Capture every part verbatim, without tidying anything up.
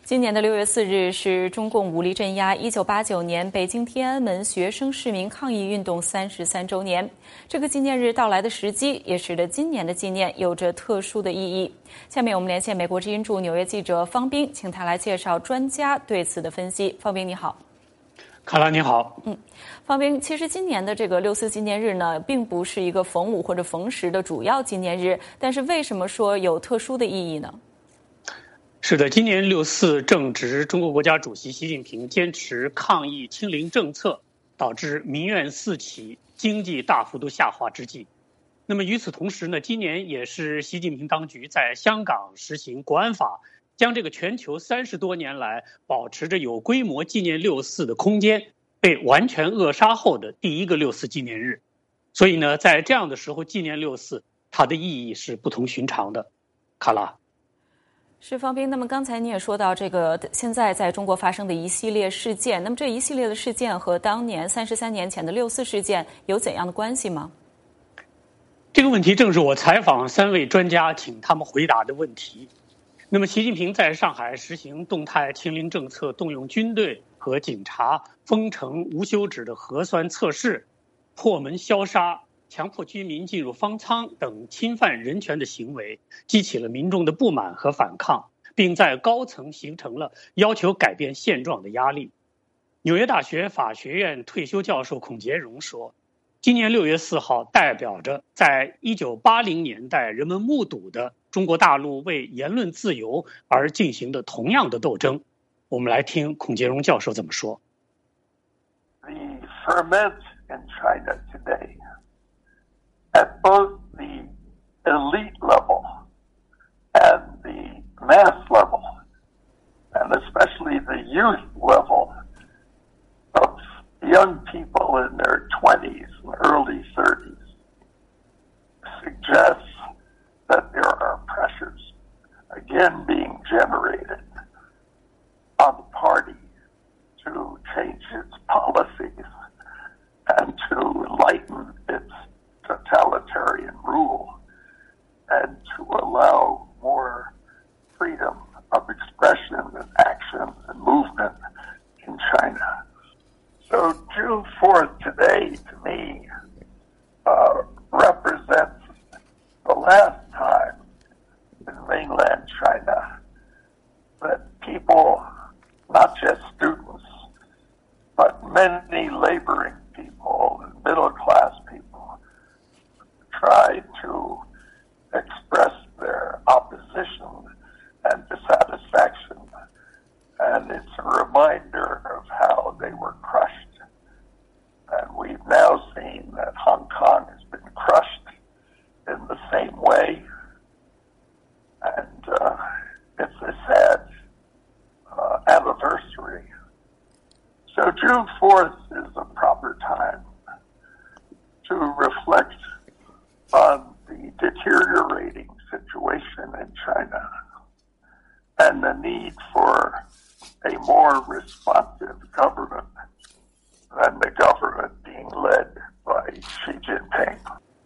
今年的六月四日是中共武力镇压一九八九年北京天安门学生市民抗议运动三十三周年。这个纪念日到来的时机，也使得今年的纪念有着特殊的意义。下面我们连线美国之音驻纽约记者方斌，请他来介绍专家对此的分析。方斌，你好。 卡拉你好。 嗯，方斌，其实今年的这个六四纪念日呢，并不是一个逢五或者逢十的主要纪念日，但是为什么说有特殊的意义呢？ 是的，今年六四正值中国国家主席习近平坚持抗疫清零政策，导致民怨四起、经济大幅度下滑之际。那么与此同时呢，今年也是习近平当局在香港实行国安法，将这个全球三十多年来保持着有规模纪念六四的空间被完全扼杀后的第一个六四纪念日。所以呢，在这样的时候纪念六四，它的意义是不同寻常的。卡拉。 是方斌，那么刚才你也说到这个现在在中国发生的一系列事件，那么这一系列的事件和当年三十三年前的六四事件有怎样的关系吗？ 这个问题正是我采访三位专家请他们回答的问题。那么习近平在上海实行动态清零政策，动用军队和警察封城无休止的核酸测试、破门消杀、强迫居民进入方舱等侵犯人权的行为，激起了民众的不满和反抗，并在高层形成了要求改变现状的压力。纽约大学法学院退休教授孔杰荣说，今年六月四号代表着在一九八零年代人们目睹的中国大陆为言论自由而进行的同样的斗争。我们来听孔杰荣教授怎么说。 The ferment in China today at both the elite level and the mass level, and especially the youth level of young people in their twenties and early thirties, suggests that there are pressures again being generated on the party to change its policies and to lighten its totalitarian rule and to allow more freedom of expression and action and movement in China. So June fourth today, to me, uh, represents the last time in mainland China that people, not just students, but many laboring people and middle-class people, try to express their opposition and dissatisfaction. And it's a reminder of how they were crushed. And we've now seen that Hong Kong has been crushed in the same way. And uh, it's a sad uh, anniversary. So June fourth is a proper time to reflect on the deteriorating situation in China and the need for a more responsive government than the government being led by Xi Jinping.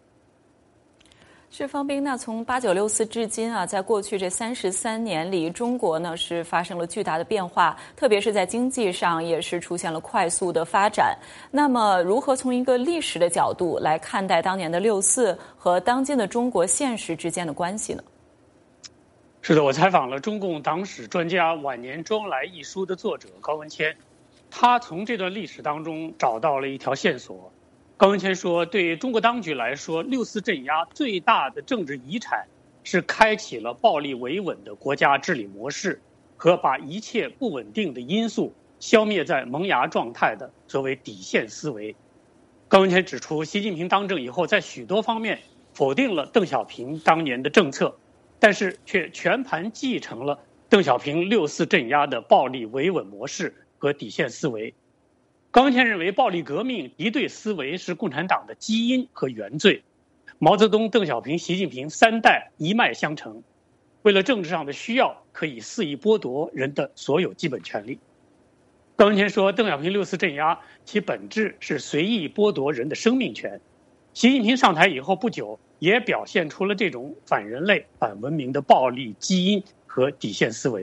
是方斌，那从八九六四至今啊，在过去这三十三年里，中国呢是发生了巨大的变化，特别是在经济上也是出现了快速的发展。那么，如何从一个历史的角度来看待当年的六四和当今的中国现实之间的关系呢？ 是的，我采访了中共党史专家《晚年周恩来》一书的作者高文谦，他从这段历史当中找到了一条线索。高文谦说，对中国当局来说，六四镇压最大的政治遗产是开启了暴力维稳的国家治理模式和把一切不稳定的因素消灭在萌芽状态的所谓底线思维。高文谦指出，习近平当政以后，在许多方面否定了邓小平当年的政策，但是却全盘继承了邓小平六四镇压的暴力维稳模式和底线思维。高文谦认为，暴力革命敌对思维是共产党的基因和原罪。毛泽东、邓小平、习近平三代一脉相承，为了政治上的需要，可以肆意剥夺人的所有基本权利。高文谦说，邓小平六四镇压其本质是随意剥夺人的生命权。习近平上台以后不久，也表现出了这种反人类、反文明的暴力基因和底线思维。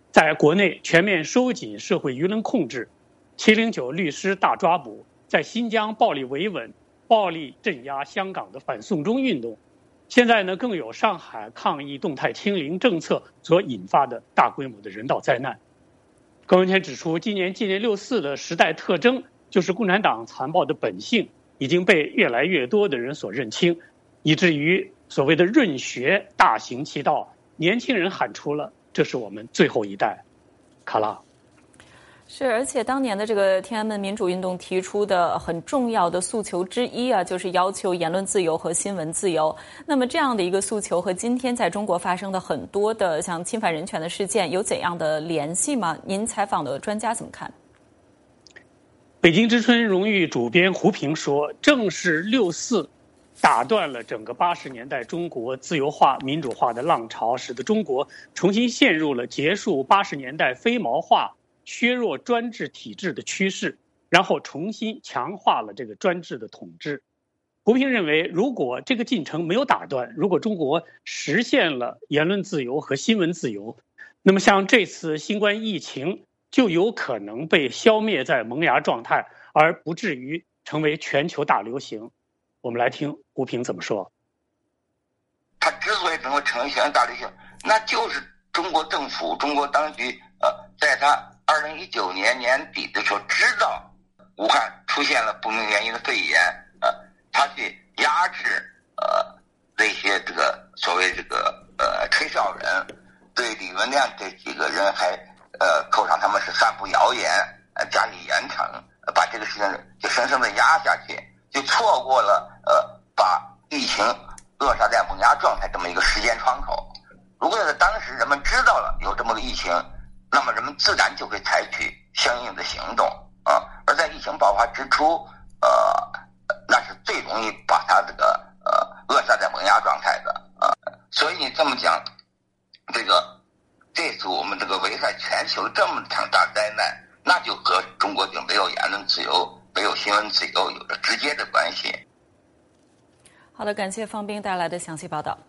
在国内全面收紧社会舆论控制，七零九律师大抓捕，在新疆暴力维稳、暴力镇压香港的反送中运动，现在呢更有上海抗疫动态清零政策所引发的大规模的人道灾难。高文谦指出，今年纪念六四的时代特征就是共产党残暴的本性已经被越来越多的人所认清，以至于所谓的润学大行其道，年轻人喊出了这是我们最后一代。卡拉。 是，而且当年的这个天安门民主运动提出的很重要的诉求之一啊，就是要求言论自由和新闻自由。那么这样的一个诉求和今天在中国发生的很多的像侵犯人权的事件有怎样的联系吗？您采访的专家怎么看？ 北京之春荣誉主编胡平说，正是六四打断了整个八十年代中国自由化、民主化的浪潮，使得中国重新陷入了结束八十年代非毛化、削弱专制体制的趋势，然后重新强化了这个专制的统治。胡平认为，如果这个进程没有打断，如果中国实现了言论自由和新闻自由，那么像这次新冠疫情就有可能被消灭在萌芽状态，而不至于成为全球大流行。我们来听胡平怎么说。 它之所以能够成为全球大流行，那就是中国政府、中国当局呃，在他二零一九年年底的时候知道武汉出现了不明原因的肺炎，呃，他去压制呃那些这个所谓这个呃吹哨人，对李文亮这几个人还呃扣上他们是散布谣言，呃加以严惩，呃、把这个事情就生生的压下去，就错过了呃把疫情扼杀在萌芽状态这么一个时间窗口。如果在当时人们知道了有这么个疫情，那么人们自然就会采取相应的行动啊。而在疫情爆发之初，呃，那是最容易把它这个呃扼杀在萌芽状态的啊。所以你这么讲，这个这次我们这个危害全球这么场大灾难，那就和中国就没有言论自由、没有新闻自由有着直接的关系。 好的，感谢方斌带来的详细报道。